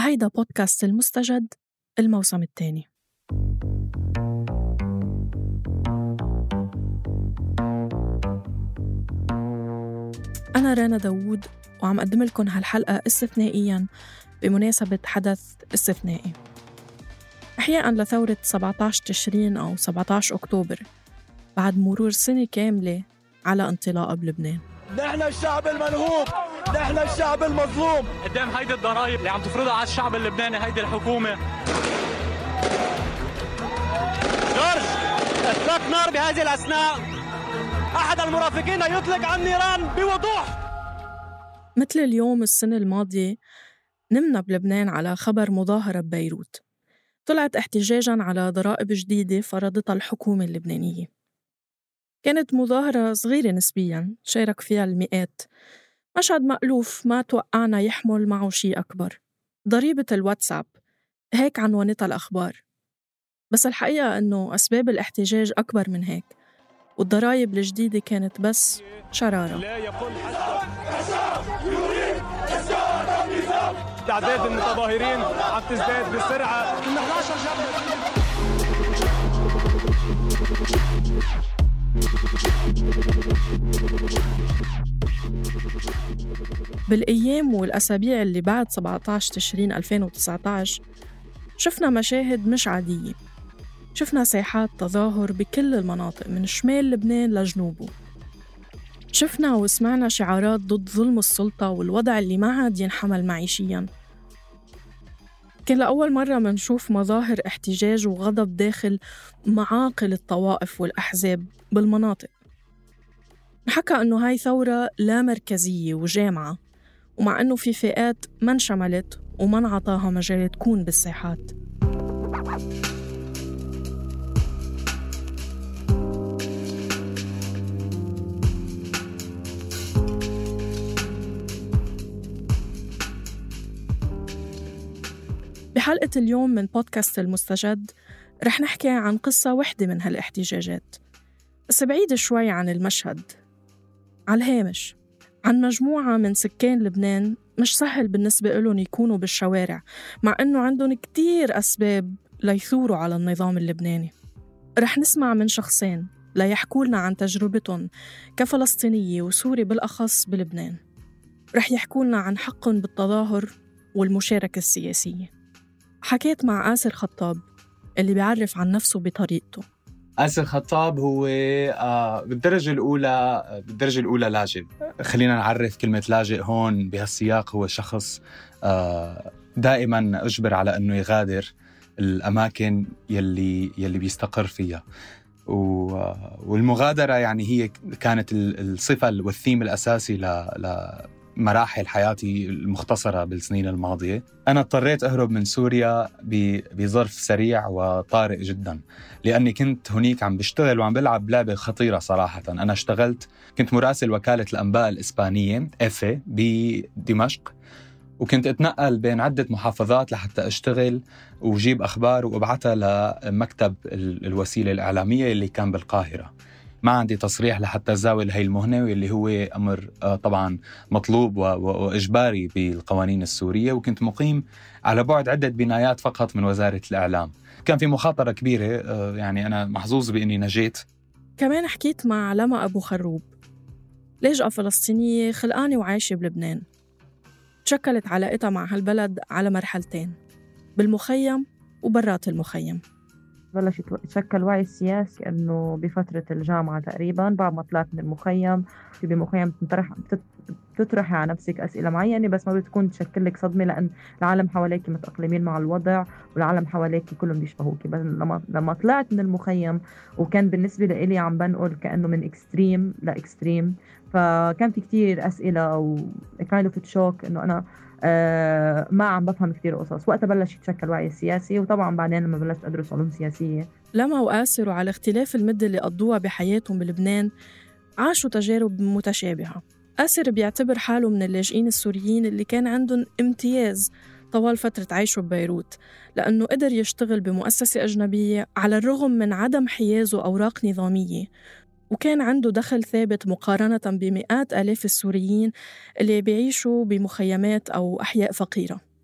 وهيدا بودكاست المستجد الموسم الثاني. أنا رانا داوود وعم أقدم لكم هالحلقة استثنائياً بمناسبة حدث استثنائي إحياءً لثورة 17 تشرين أو 17 أكتوبر بعد مرور سنة كاملة على انطلاقها بلبنان. نحن الشعب المنهوب، نحن الشعب المظلوم قدام هيدي الضرائب اللي عم تفرضها على الشعب اللبناني هيدي الحكومة. جورج، اطلاق نار بهذه الأثناء أحد المرافقين يطلق عن نيران بوضوح. مثل اليوم السنة الماضية نمنا بلبنان على خبر مظاهرة ببيروت طلعت احتجاجاً على ضرائب جديدة فرضتها الحكومة اللبنانية. كانت مظاهرة صغيرة نسبياً شارك فيها المئات، مشهد مألوف ما توقعنا يحمل معه شيء أكبر. ضريبة الواتساب هيك عنوانتها الأخبار، بس الحقيقة أنه أسباب الاحتجاج أكبر من هيك، والضرائب الجديدة كانت بس شرارة. لا يقول تعداد المتظاهرين عم تزداد بسرعة. من 11 جبل بالأيام والأسابيع اللي بعد 17 تشرين 2019 شفنا مشاهد مش عادية. شفنا ساحات تظاهر بكل المناطق من شمال لبنان لجنوبه. شفنا وسمعنا شعارات ضد ظلم السلطة والوضع اللي ما عاد ينحمل معيشياً. كان لأول مرة منشوف مظاهر احتجاج وغضب داخل معاقل الطوائف والأحزاب بالمناطق. نحكى أنه هاي ثورة لا مركزية وجامعة، ومع أنه في فئات ما انشملت وما انعطاها مجال تكون بالساحات. بحلقة اليوم من بودكاست المستجد رح نحكي عن قصة واحدة من هالاحتجاجات، بس بعيدة شوي عن المشهد، على الهامش، عن مجموعة من سكان لبنان مش سهل بالنسبة لهم يكونوا بالشوارع، مع أنه عندهم كتير أسباب ليثوروا على النظام اللبناني. رح نسمع من شخصين ليحكوا لنا عن تجربتهم كفلسطينية وسوري بالأخص بلبنان. رح يحكوا لنا عن حقهم بالتظاهر والمشاركة السياسية. حكيت مع آسر خطاب اللي بيعرف عن نفسه بطريقته. آسر خطاب هو بالدرجة الأولى لاجئ. خلينا نعرف كلمة لاجئ هون بهالسياق. هو شخص دائما أجبر على أنه يغادر الأماكن يلي بيستقر فيها، والمغادرة يعني هي كانت الصفة والثيم الأساسي مراحل حياتي المختصرة بالسنين الماضية. أنا اضطريت أهرب من سوريا بظرف سريع وطارئ جدا، لأني كنت هناك عم بشتغل وعم بلعب لعبة خطيرة صراحة. أنا كنت مراسل وكالة الأنباء الإسبانية إفي بدمشق، وكنت أتنقل بين عدة محافظات لحتى أشتغل وجيب أخبار وأبعتها لمكتب الوسيلة الإعلامية اللي كان بالقاهرة. ما عندي تصريح لحتى زاول هاي المهنة، واللي هو أمر طبعا مطلوب وإجباري بالقوانين السورية. وكنت مقيم على بعد عدة بنايات فقط من وزارة الإعلام. كان في مخاطرة كبيرة، يعني أنا محظوظ بإني نجيت. كمان حكيت مع لما أبو خروب، لاجئة فلسطينية خلقانة وعايشة بلبنان. تشكلت علاقتها مع هالبلد على مرحلتين، بالمخيم وبرات المخيم. بلش يتشكل وعي السياسي إنه بفترة الجامعة تقريباً بعد ما طلعت من المخيم. في بمخيم بتطرحي على نفسك أسئلة معينة، بس ما بتكون تشكل لك صدمة، لأن العالم حواليك متأقلمين مع الوضع والعالم حواليك كلهم بيشبهوك. بس لما طلعت من المخيم وكان بالنسبة لي عم بنقل كأنه من إكستريم لإكستريم، فكان في كتير أسئلة و kind of shock إنه أنا ما عم بفهم كتير قصص. وقتها بلش يتشكل وعي السياسي، وطبعا بعدين لما بلشت أدرس علوم سياسية. لما وآسر على اختلاف المدة اللي قضوها بحياتهم بلبنان عاشوا تجارب متشابهة. آسر بيعتبر حاله من اللاجئين السوريين اللي كان عندهم امتياز طوال فترة عيشه ببيروت، لأنه قدر يشتغل بمؤسسة أجنبية على الرغم من عدم حيازه أوراق نظامية، وكان عنده دخل ثابت مقارنة بمئات آلاف السوريين اللي بيعيشوا بمخيمات أو أحياء فقيرة.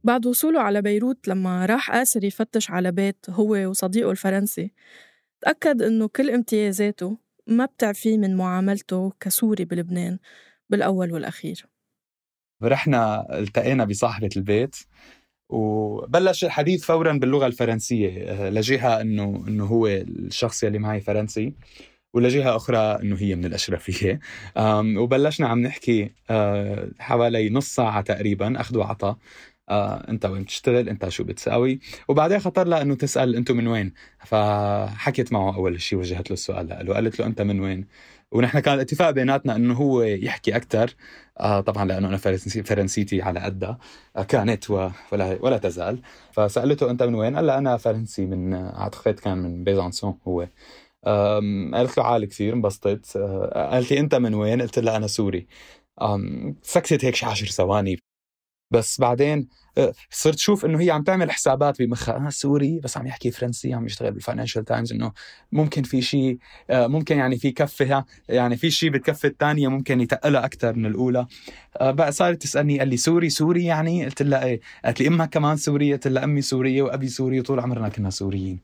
بعد وصوله على بيروت لما راح آسر يفتش على بيت هو وصديقه الفرنسي، تأكد إنه كل امتيازاته ما بتعفيه من معاملته كسوري بلبنان بالأول والأخير. رحنا التقينا بصاحبة البيت وبلش الحديث فوراً باللغة الفرنسية، لجهة إنه هو الشخص يلي معي فرنسي، ولجهة أخرى إنه هي من الأشرفية. وبلشنا عم نحكي حوالي نص ساعة تقريباً، أخذ وعطا. أنت وين بتشتغل، أنت شو بتساوي، وبعدين خطر لها إنه تسأل أنتوا من وين. فحكيت معه أول شيء، وجهت له السؤال له، قالت له أنت من وين. ونحن كان الاتفاق بيناتنا إنه هو يحكي أكتر، طبعا لأنه أنا فرنسيتي على قدها كانت ولا تزال. فسألته أنت من وين، قال أنا فرنسي، من أعتقد كان من بيزانسون هو. قالت له عالي كثير، انبسطت. قالت لي أنت من وين، قلت لها أنا سوري. سكتت هيك 10 ثواني، بس بعدين صرت شوف انه هي عم تعمل حسابات بمخها، سوري بس عم يحكي فرنسي، عم يشتغل بالفاينانشال تايمز، انه ممكن في شيء، ممكن يعني في كفها، يعني في شيء بالكفة الثانية ممكن يتقلها أكتر من الأولى. بقى صارت تسألني، قال لي سوري يعني، قلت لها ايه. قالت لي امها كمان سورية، قلت لها امي سورية وابي سوري وطول عمرنا كنا سوريين.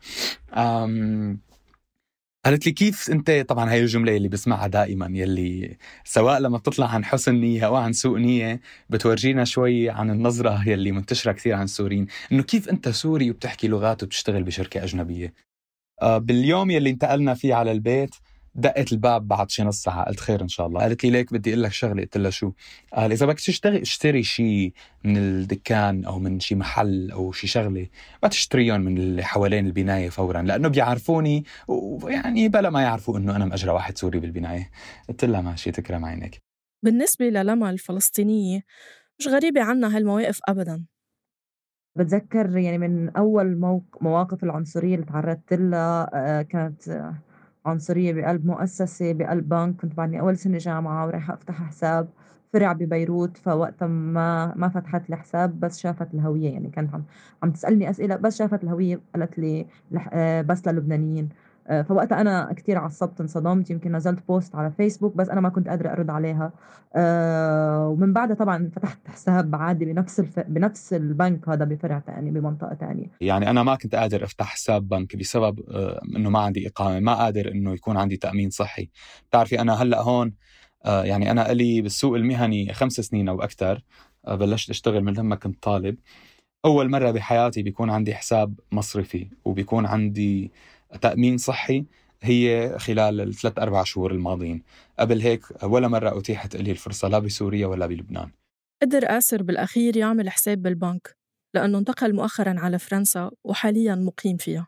قالت لي كيف انت، طبعا هاي الجملة اللي بسمعها دائما، يلي سواء لما بتطلع عن حسن نية او عن سوء نية بتورجينا شوي عن النظرة يلي منتشرة كثير عن السوريين، انه كيف انت سوري وبتحكي لغات وبتشتغل بشركة اجنبية. باليوم يلي انتقلنا فيه على البيت دقت الباب بعد شي نص ساعة، قلت خير إن شاء الله. قالت لي ليك بدي أقول لك شغلة، قلت لها شو؟ قال إذا بدك اشتري شي من الدكان أو من شي محل أو شي شغلة، ما تشتريهم من اللي حوالين البناية فورا، لأنه بيعرفوني، ويعني بلا ما يعرفوا إنه أنا مأجرة واحد سوري بالبناية. قلت لها ماشي، تكرم عينك. بالنسبة للما الفلسطينية مش غريبة عنا هالمواقف أبداً. بتذكر يعني من أول مواقف العنصرية اللي تعرضت لها كانت عنصرية بقلب مؤسسة بقلب بنك. كنت بعدني أول سنة جامعة ورايحة أفتح حساب فرع ببيروت، فوقتها ما فتحت لي حساب، بس شافت الهوية. يعني كانت عم تسألني أسئلة، بس شافت الهوية قالت لي بس للبنانيين. فوقتها أنا كتير عصبت، انصدمت، يمكن نزلت بوست على فيسبوك بس أنا ما كنت قادرة أرد عليها. ومن بعدها طبعا فتحت حساب عادي بنفس البنك هذا بفرع تاني بمنطقة تانية. يعني أنا ما كنت قادر أفتح حساب بنك بسبب إنه ما عندي إقامة، ما قادر إنه يكون عندي تأمين صحي. بتعرفي أنا هلأ هون، يعني أنا قلي بالسوق المهني 5 سنين أو أكتر. بلشت أشتغل من لما كنت طالب. أول مرة بحياتي بيكون عندي حساب مصرفي وبيكون عندي تأمين صحي هي خلال 3-4 شهور الماضيين. قبل هيك ولا مرة أتيحت لي الفرصة، لا بسوريا ولا بلبنان. قدر آسر بالأخير يعمل حساب بالبنك لأنه انتقل مؤخراً على فرنسا وحالياً مقيم فيها.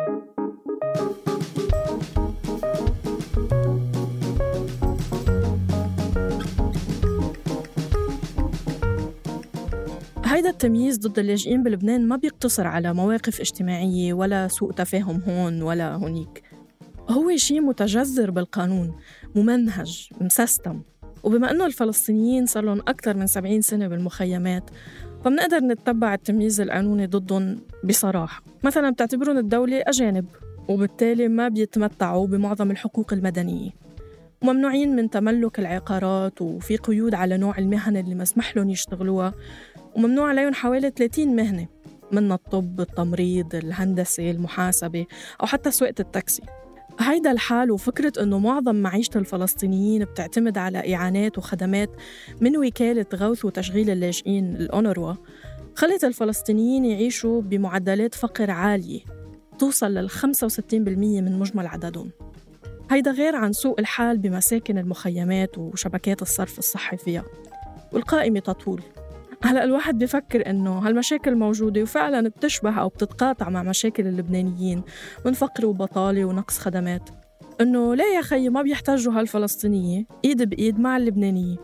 هيدا التمييز ضد اللاجئين بلبنان ما بيقتصر على مواقف اجتماعية ولا سوء تفاهم هون ولا هونيك، هو شيء متجذر بالقانون، ممنهج، مسستم. وبما أنه الفلسطينيين صار لهم أكثر من 70 سنة بالمخيمات، فمنقدر نتبع التمييز القانوني ضدهم بصراحة. مثلاً بتعتبرون الدولة أجانب، وبالتالي ما بيتمتعوا بمعظم الحقوق المدنية، وممنوعين من تملك العقارات، وفي قيود على نوع المهن اللي مسمح لهم يشتغلوها، وممنوع عليهم حوالي 30 مهنة، من الطب، التمريض، الهندسة، المحاسبة، أو حتى سواقة التاكسي. هيدا الحال وفكرة أنه معظم معيشة الفلسطينيين بتعتمد على إعانات وخدمات من وكالة غوث وتشغيل اللاجئين الأونروا، خلت الفلسطينيين يعيشوا بمعدلات فقر عالية توصل لل 65% من مجمل عددهم. هيدا غير عن سوء الحال بمساكن المخيمات وشبكات الصرف الصحي فيها، والقائمة تطول. هلأ الواحد بيفكر إنه هالمشاكل موجودة وفعلاً بتشبه أو بتتقاطع مع مشاكل اللبنانيين من فقر وبطالة ونقص خدمات، إنه لا يا خي ما بيحتاجوا هالفلسطينية إيد بإيد مع اللبنانية.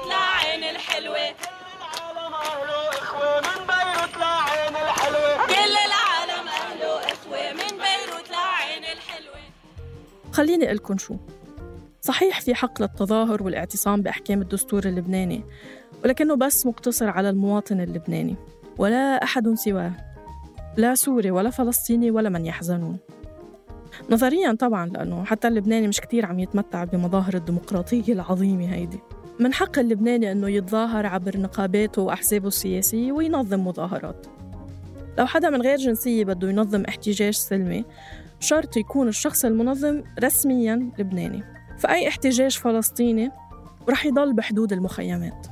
خليني أقلكن شو، صحيح في حق للتظاهر والاعتصام بأحكام الدستور اللبناني، ولكنه بس مقتصر على المواطن اللبناني ولا أحد سواه، لا سوري ولا فلسطيني ولا من يحزنون. نظرياً طبعاً، لأنه حتى اللبناني مش كتير عم يتمتع بمظاهر الديمقراطية العظيمة هيدي. من حق اللبناني أنه يتظاهر عبر نقاباته وأحزابه السياسية وينظم مظاهرات. لو حدا من غير جنسية بده ينظم احتجاج سلمي، شرط يكون الشخص المنظم رسمياً لبناني. فأي احتجاج فلسطيني رح يضل بحدود المخيمات.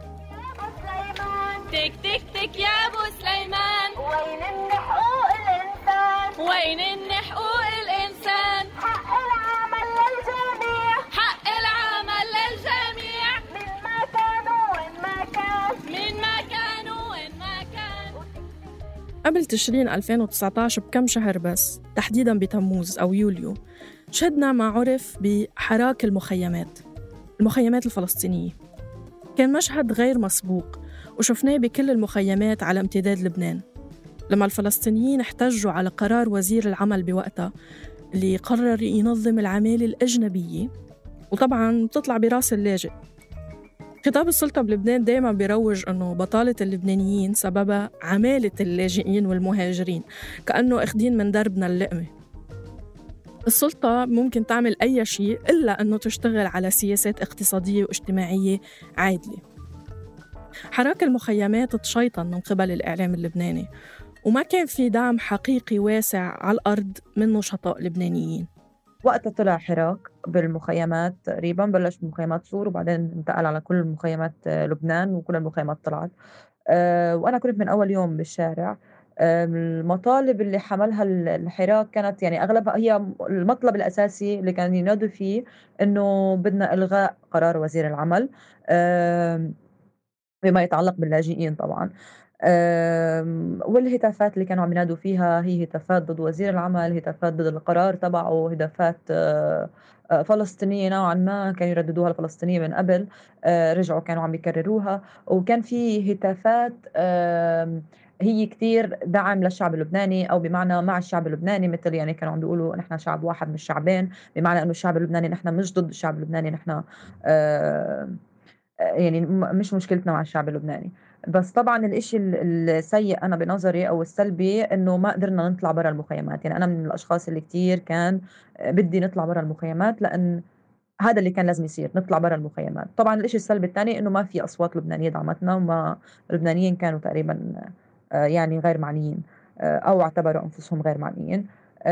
تك تك تك يا أبو سليمان، وين إن حقوق الإنسان؟ وين إن حقوق الإنسان؟ حق العمل للجميع، حق العمل للجميع، من ما كانوا وين ما كان، من ما كانوا وين ما كان. قبل تشرين 2019 بكم شهر بس، تحديداً بتموز أو يوليو، شهدنا ما عرف بحراك المخيمات الفلسطينية. كان مشهد غير مسبوق وشفناه بكل المخيمات على امتداد لبنان، لما الفلسطينيين احتجوا على قرار وزير العمل بوقتها اللي قرر ينظم العمالة الأجنبية، وطبعاً بتطلع براس اللاجئ. خطاب السلطة بلبنان دايماً بيروج أنه بطالة اللبنانيين سببها عمالة اللاجئين والمهاجرين، كأنه أخدين من دربنا اللقمة. السلطة ممكن تعمل أي شيء إلا أنه تشتغل على سياسات اقتصادية واجتماعية عادلة. حراك المخيمات تشيطن من قبل الإعلام اللبناني، وما كان في دعم حقيقي واسع على الأرض من نشطاء لبنانيين. وقتها طلع حراك بالمخيمات تقريبا، بلش بمخيمات صور وبعدين انتقل على كل مخيمات لبنان، وكل المخيمات طلعت. وأنا كنت من أول يوم بالشارع. المطالب اللي حملها الحراك كانت يعني أغلبها هي المطلب الأساسي اللي كان ينادوا فيه إنه بدنا إلغاء قرار وزير العمل بما يتعلق باللاجئين طبعاً. والهتافات اللي كانوا عم ينادوا فيها هي هتافات ضد وزير العمل، هتافات ضد القرار تبعه، هتافات فلسطينية نوعاً ما كانوا يرددوها الفلسطينيين من قبل، رجعوا كانوا عم يكرروها. وكان في هتافات هي كتير دعم للشعب اللبناني، أو بمعنى مع الشعب اللبناني، مثل يعني كانوا عم بيقولوا نحن شعب واحد مش شعبين، بمعنى أنه الشعب اللبناني نحن مش ضد الشعب اللبناني، نحن يعني مش مشكلتنا مع الشعب اللبناني. بس طبعا الإشي السيء أنا بنظري أو السلبي إنه ما قدرنا نطلع برا المخيمات. يعني أنا من الأشخاص اللي كتير كان بدي نطلع برا المخيمات، لأن هذا اللي كان لازم يصير، نطلع برا المخيمات. طبعا الإشي السلبي الثاني إنه ما في أصوات لبنانية دعمتنا، وما اللبنانيين كانوا تقريبا يعني غير معنيين، أو اعتبروا أنفسهم غير معنيين.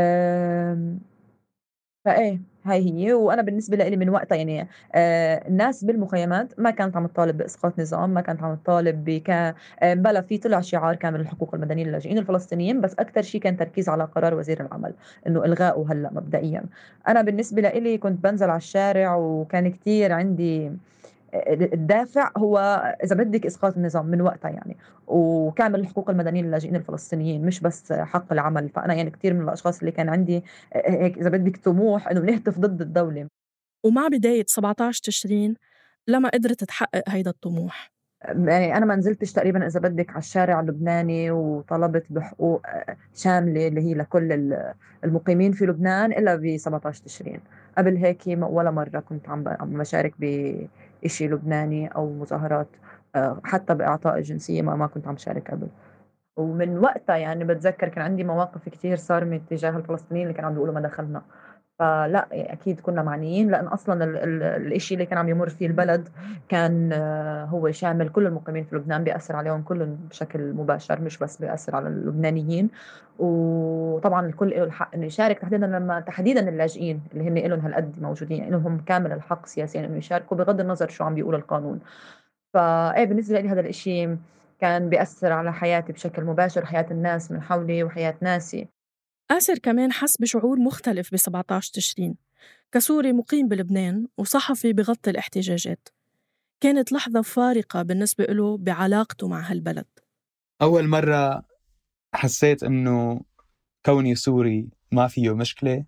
فإيه هاي هي. وأنا بالنسبة لي من وقتها يعني الناس بالمخيمات ما كانت عم تطالب بإسقاط نظام، ما كانت عم تطالب بلا في طلع شعار كامل الحقوق المدنية للاجئين الفلسطينيين، بس أكتر شيء كان تركيز على قرار وزير العمل إنه إلغائه هلأ مبدئيا. أنا بالنسبة لي كنت بنزل على الشارع، وكان كتير عندي الدافع هو إذا بدك إسقاط النظام من وقتها يعني، وكامل الحقوق المدنية للاجئين الفلسطينيين، مش بس حق العمل. فأنا يعني كتير من الأشخاص اللي كان عندي هيك إذا بدك طموح إنه نهتف ضد الدولة. ومع بداية 17 تشرين لما قدرت تحقق هيدا الطموح. يعني أنا ما نزلتش تقريبا إذا بدك على الشارع اللبناني وطلبت بحقوق شاملة اللي هي لكل المقيمين في لبنان إلا ب 17 تشرين. قبل هيك ولا مرة كنت عم بشارك بإشي لبناني أو مظاهرات، حتى بإعطاء الجنسية ما كنت عم شارك قبل. ومن وقتها يعني بتذكر كان عندي مواقف كتير صارمة تجاه الفلسطينيين اللي كانوا عم بيقولوا ما دخلنا. فلا يعني أكيد كنا معنيين، لأن أصلا الإشي اللي كان عم يمر فيه البلد كان هو شامل كل المقيمين في لبنان، بيأثر عليهم كلهم بشكل مباشر، مش بس بيأثر على اللبنانيين. وطبعا الكل له الحق إنه يشارك، تحديدا اللاجئين اللي هن لهم هالقد موجودين، يعني لهم كامل الحق سياسيا إنه يشاركوا بغض النظر شو عم بيقول القانون. فإيه بالنسبة لي هذا الإشي كان بيأثر على حياتي بشكل مباشر، حياة الناس من حولي وحياة ناسي. آسر كمان حس بشعور مختلف ب 17 تشرين كسوري مقيم بلبنان وصحفي بغطي الاحتجاجات. كانت لحظة فارقة بالنسبة له بعلاقته مع هالبلد. أول مرة حسيت إنه كوني سوري ما فيه مشكلة،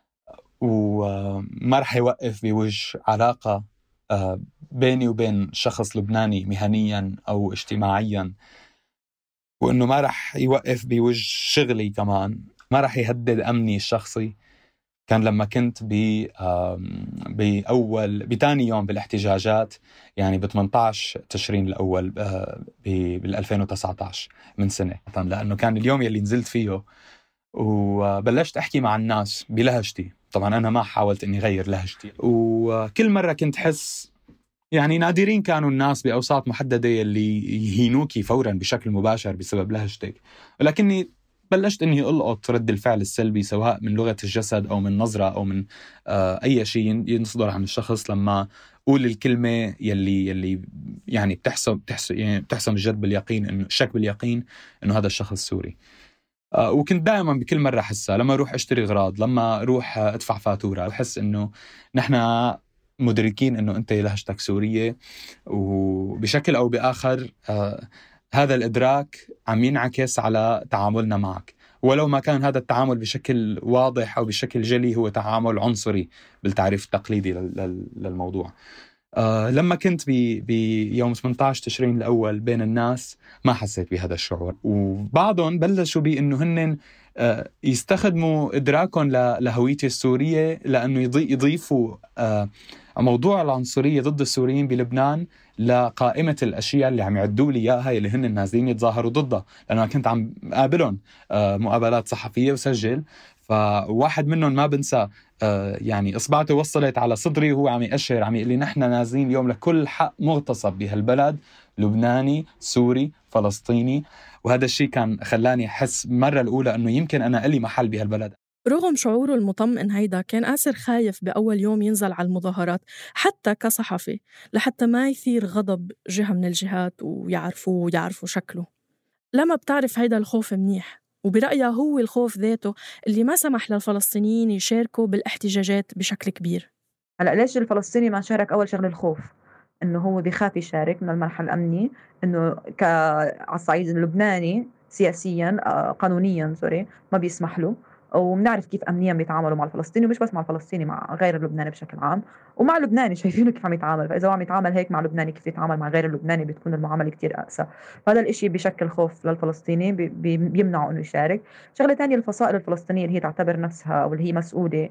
وما رح يوقف بوجه علاقة بيني وبين شخص لبناني مهنياً أو اجتماعياً، وإنه ما رح يوقف بوجه شغلي كمان، ما رح يهدد أمني الشخصي. كان لما كنت بتاني يوم بالاحتجاجات، يعني ب 18 تشرين الأول بال 2019 من سنة، لأنه كان اليوم يلي نزلت فيه وبلشت أحكي مع الناس بلهجتي. طبعا أنا ما حاولت إني غير لهجتي، وكل مرة كنت حس يعني نادرين كانوا الناس بأوساط محددة اللي يهينوكي فورا بشكل مباشر بسبب لهجتك، ولكني بلشت أني ألقط رد الفعل السلبي سواء من لغة الجسد أو من نظرة أو من أي شيء ينصدر عن الشخص لما قول الكلمة يلي يعني بتحسم الجد باليقين، إنه الشك باليقين إنه هذا الشخص سوري. وكنت دائما بكل مرة أحسها لما أروح أشتري أغراض، لما أروح أدفع فاتورة، أحس إنه نحن مدركين إنه أنت لهجتك سورية، وبشكل أو بآخر هذا الإدراك عم ينعكس على تعاملنا معك، ولو ما كان هذا التعامل بشكل واضح أو بشكل جلي، هو تعامل عنصري بالتعريف التقليدي للموضوع. لما كنت بيوم 18 تشرين الأول بين الناس ما حسيت بهذا الشعور، وبعضهم بلشوا بأنه هن يستخدموا إدراكهم لهويتي السورية لأنه يضيفوا موضوع العنصرية ضد السوريين بلبنان لقائمة الأشياء اللي عم يعدوا لي إياها اللي هن النازلين يتظاهروا ضدها، لأنه كنت عم قابلهم مقابلات صحفية وسجل، فواحد منهم ما بنسى يعني إصبعته وصلت على صدري وهو عم يأشر عم يقول لي نحن نازلين اليوم لكل حق مغتصب بهالبلد، لبناني سوري فلسطيني. وهذا الشيء كان خلاني أحس مرة الأولى أنه يمكن أنا إلي محل بهالبلد. رغم شعوره المطمئن هيدا، كان آسر خايف بأول يوم ينزل على المظاهرات حتى كصحفي، لحتى ما يثير غضب جهة من الجهات ويعرفوا شكله. لما بتعرف هيدا الخوف منيح، وبرأيها هو الخوف ذاته اللي ما سمح للفلسطينيين يشاركوا بالاحتجاجات بشكل كبير. هلأ ليش الفلسطيني ما شارك؟ أول شغل الخوف، إنه هو بيخاف يشارك من المرحلة الأمني، إنه على الصعيد اللبناني سياسياً قانونياً ما بيسمح له. وبنعرف كيف أمنياً بيتعاملوا مع الفلسطيني، ومش بس مع الفلسطيني، مع غير اللبناني بشكل عام، ومع اللبناني شايفينه كيف عم يتعامل، فإذا هو عم يتعامل هيك مع اللبناني كيف يتعامل مع غير اللبناني، بتكون المعاملة كتير أقسى. فهذا الإشي بشكل خوف للفلسطيني بيمنعه إنه يشارك. شغلة تانية، الفصائل الفلسطينية اللي هي تعتبر نفسها أو اللي هي مسؤولة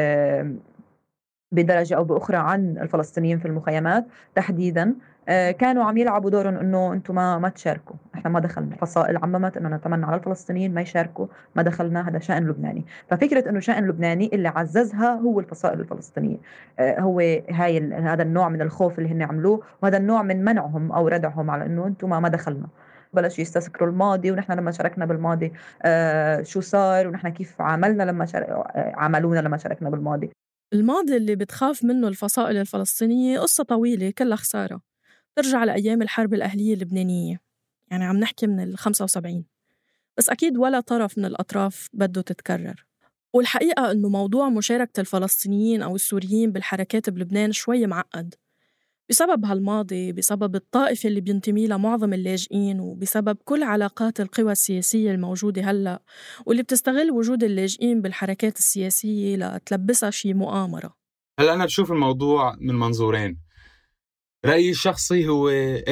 بدرجة أو بأخرى عن الفلسطينيين في المخيمات تحديداً، كانوا عم يلعبوا دورهم إنه أنتم ما تشاركوا، إحنا ما دخلنا. فصائل عممت إنه نتمنى على الفلسطينيين ما يشاركوا، ما دخلنا، هذا شأن لبناني. ففكرة إنه شأن لبناني اللي عززها هو الفصائل الفلسطينية، هو هذا النوع من الخوف اللي هن عملوه، وهذا النوع من منعهم أو ردعهم على إنه أنتم ما دخلنا. بلش يستذكروا الماضي، ونحن لما شاركنا بالماضي شو صار، ونحن كيف عملنا لما عملونا لما شاركنا بالماضي. الماضي اللي بتخاف منه الفصائل الفلسطينية قصة طويلة كلها خسارة، ترجع لأيام الحرب الأهلية اللبنانية، يعني عم نحكي من 75، بس أكيد ولا طرف من الأطراف بده تتكرر. والحقيقة أنه موضوع مشاركة الفلسطينيين أو السوريين بالحركات بلبنان شوي معقد بسبب هالماضي، بسبب الطائفة اللي بينتمي لها معظم اللاجئين، وبسبب كل علاقات القوى السياسية الموجودة هلأ واللي بتستغل وجود اللاجئين بالحركات السياسية لتلبسها شي مؤامرة. هلأ أنا بشوف الموضوع من منظورين. رأيي الشخصي هو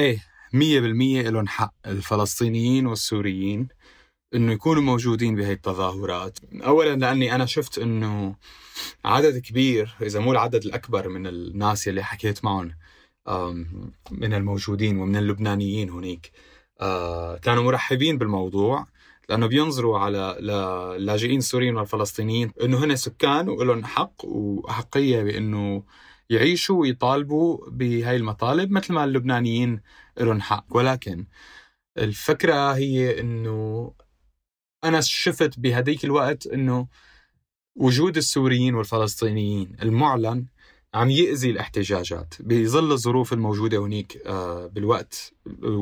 100% لهم حق الفلسطينيين والسوريين إنه يكونوا موجودين بهاي التظاهرات. أولاً لأني أنا شفت إنه عدد كبير، إذا مو العدد الأكبر من الناس اللي حكيت معهم من الموجودين ومن اللبنانيين هناك كانوا مرحبين بالموضوع، لأنه بينظروا على اللاجئين السوريين والفلسطينيين إنه هن سكان ولهم حق وأحقية بإنه يعيشوا ويطالبوا بهاي المطالب مثل ما اللبنانيين لهم حق. ولكن الفكرة هي إنه أنا شفت بهديك الوقت إنه وجود السوريين والفلسطينيين المعلن عم يأذي الاحتجاجات بظل الظروف الموجودة هناك بالوقت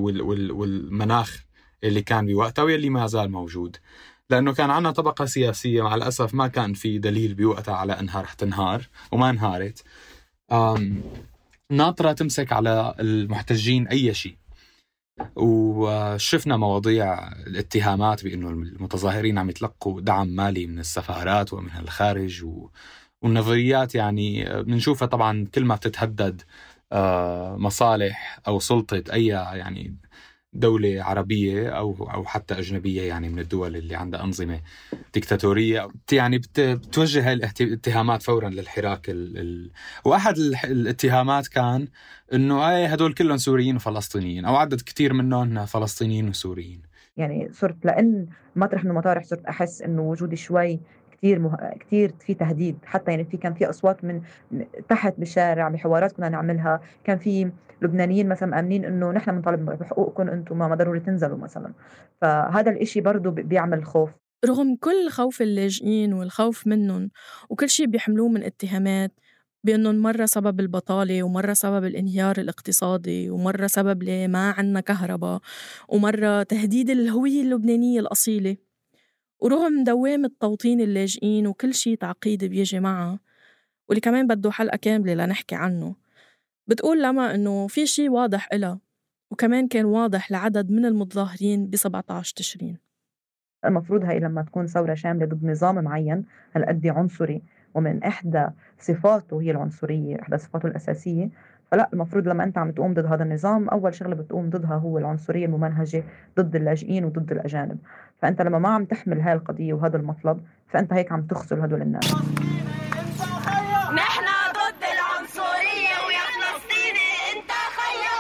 والمناخ اللي كان بوقتها واللي ما زال موجود، لأنه كان عنا طبقة سياسية مع الأسف ما كان في دليل بوقتها على أنها رح تنهار وما انهارت، ناطرة تمسك على المحتجين أي شيء. وشفنا مواضيع الاتهامات بأنه المتظاهرين عم يتلقوا دعم مالي من السفارات ومن الخارج والنظريات يعني بنشوفها طبعا كل ما بتتهدد مصالح أو سلطة أي يعني دولة عربية أو حتى أجنبية، يعني من الدول اللي عندها أنظمة ديكتاتورية، يعني بتوجه هاي الاتهامات فورا للحراك وأحد الاتهامات كان إنه هدول كلهم سوريين وفلسطينيين، أو عدد كتير منهم فلسطينيين وسوريين. يعني صرت لأن مطرح من المطارح صرت أحس إنه وجودي شوي كتير في تهديد. حتى يعني كان في أصوات من تحت بالشارع بحوارات كنا نعملها، كان في لبنانيين مثلا مأمنين إنه نحن بنطالب بحقوقكم، أنتم ما ضروري تنزلوا مثلا. فهذا الإشي برضو بيعمل خوف. رغم كل خوف اللاجئين والخوف منهم وكل شيء بيحملوه من اتهامات بأنهم مرة سبب البطالة، ومرة سبب الانهيار الاقتصادي، ومرة سبب ليه ما عنا كهرباء، ومرة تهديد الهوية اللبنانية الأصيلة، ورغم دوامة توطين اللاجئين وكل شيء تعقيد بيجي معها واللي كمان بده حلقة كاملة لنحكي عنه، بتقول لما إنه في شيء واضح إلها وكمان كان واضح لعدد من المتظاهرين ب17 تشرين. المفروض هاي لما تكون ثورة شاملة ضد نظام معين هالقد عنصري، ومن إحدى صفاته هي العنصرية، إحدى صفاته الأساسية، فلا المفروض لما أنت عم تقوم ضد هذا النظام أول شغلة بتقوم ضدها هو العنصرية الممنهجة ضد اللاجئين وضد الأجانب. فأنت لما ما عم تحمل هاي القضية وهذا المطلب فأنت هيك عم تخذل هدول الناس. نحن ضد العنصرية ويا فلسطيني انت خيا،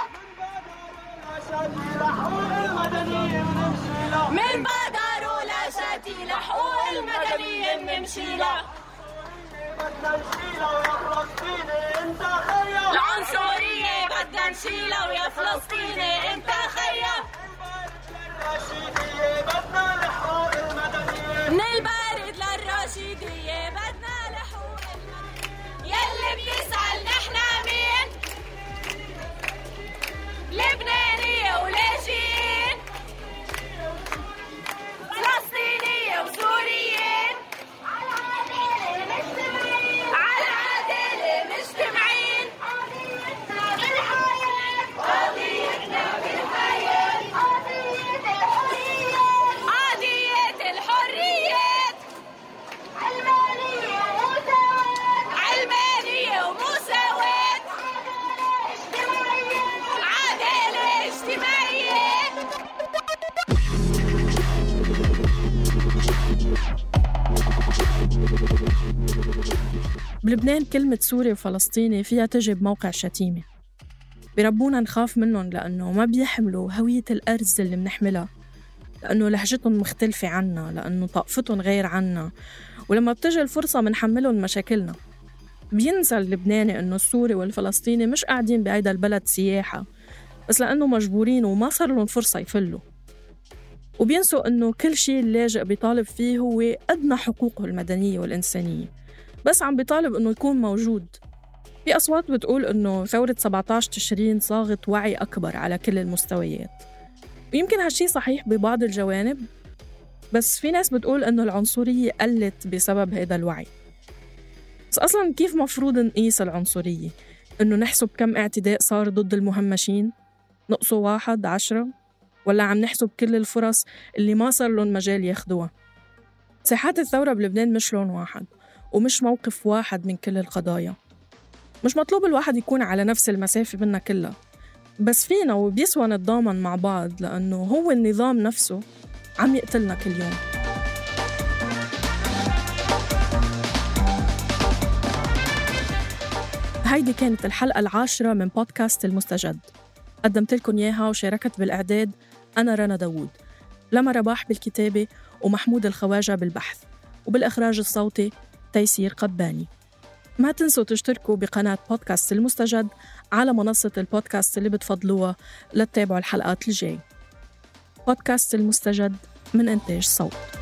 من بادروا لشاتي لحقوق المدنية بنمشي له، العنصرية بدنا نشيلها ويا فلسطيني انت خيا، من البارد للرشيدية بدنا لحقوق المدنية. يلي بيسأل نحنا مين؟ لبنانية ولاجئين، فلسطينية وسوريين، على عدالة مجتمعين، قضيتنا بالحياة، قضية الحريات، علمانية ومساواة، عدالة اجتماعية. بلبنان كلمة سوري وفلسطيني فيها تجي بموقع شتيمة، بيربونا نخاف منهم لأنه ما بيحملوا هوية الأرز اللي بنحملها، لأنه لهجتهم مختلفة عنا، لأنه طائفتهم غير عنا، ولما بتجي الفرصة منحملهم مشاكلنا. بينسى اللبناني أنه السوري والفلسطيني مش قاعدين بعيدا البلد سياحة، بس لأنه مجبورين وما صار لهم فرصة يفلوا. وبينسوا أنه كل شيء اللاجئ بيطالب فيه هو أدنى حقوقه المدنية والإنسانية، بس عم بيطالب أنه يكون موجود. في أصوات بتقول أنه ثورة 17 تشرين صاغت وعي أكبر على كل المستويات، ويمكن هالشي صحيح ببعض الجوانب، بس في ناس بتقول أنه العنصرية قلت بسبب هذا الوعي. بس أصلاً كيف مفروض نقيس العنصرية؟ أنه نحسب كم اعتداء صار ضد المهمشين؟ نقصوا 1 10؟ ولا عم نحسب كل الفرص اللي ما صار لهم مجال ياخدوها؟ ساحات الثورة بلبنان مش لون واحد ومش موقف واحد من كل القضايا. مش مطلوب الواحد يكون على نفس المسافة منا كلها، بس فينا وبيسوى نتضامن مع بعض، لأنه هو النظام نفسه عم يقتلنا كل يوم. هيدي كانت الحلقة 10 من بودكاست المستجد. قدمت لكم إياها وشاركت بالإعداد أنا رنا داوود، لما رباح بالكتابة ومحمود الخواجة بالبحث، وبالإخراج الصوتي تيسير قباني. ما تنسوا تشتركوا بقناة بودكاست المستجد على منصة البودكاست اللي بتفضلوها لتتابعوا الحلقات الجاي. بودكاست المستجد من إنتاج صوت.